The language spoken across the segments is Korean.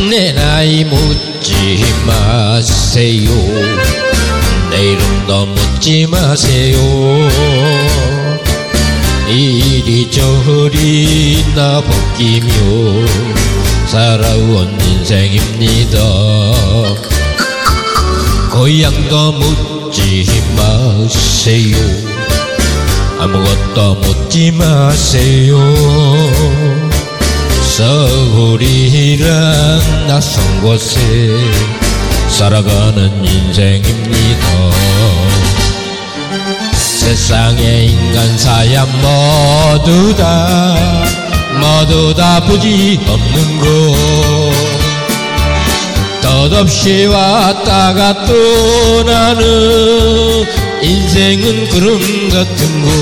내 나이 묻지 마세요. 내 이름도 묻지 마세요. 이리저리 나벗기며 살아온 인생입니다. 고향도 묻지 마세요. 아무것도 묻지 마세요. 서울이란 낯선 곳에 살아가는 인생입니다. 세상의 인간사야 모두 다 부지 없는 곳. 덧없이 왔다가 떠나는 인생은 구름 같은 곳.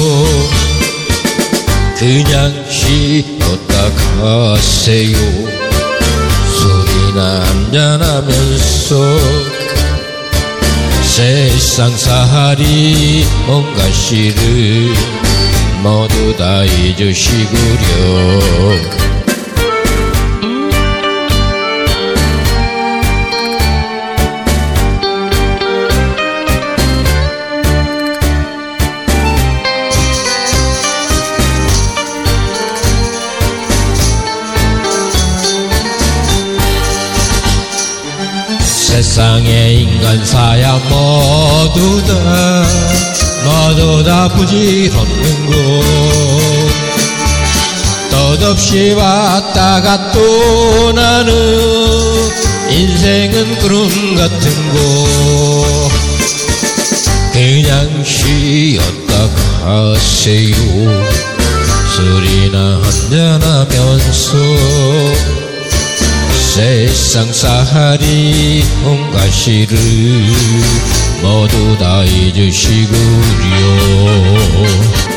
그냥 쉬었다 가세요. 술이나 한잔하면서 세상살이 뭔가 시를 모두 다 잊으시구려. 세상의 인간사야 모두 다 부질없는 곳. 덧없이 왔다가 떠나는 인생은 구름 같은 곳. 그냥 쉬었다 가세요. 술이나 한잔하면서 세상살이 온갖 시를 모두 다 잊으시구려.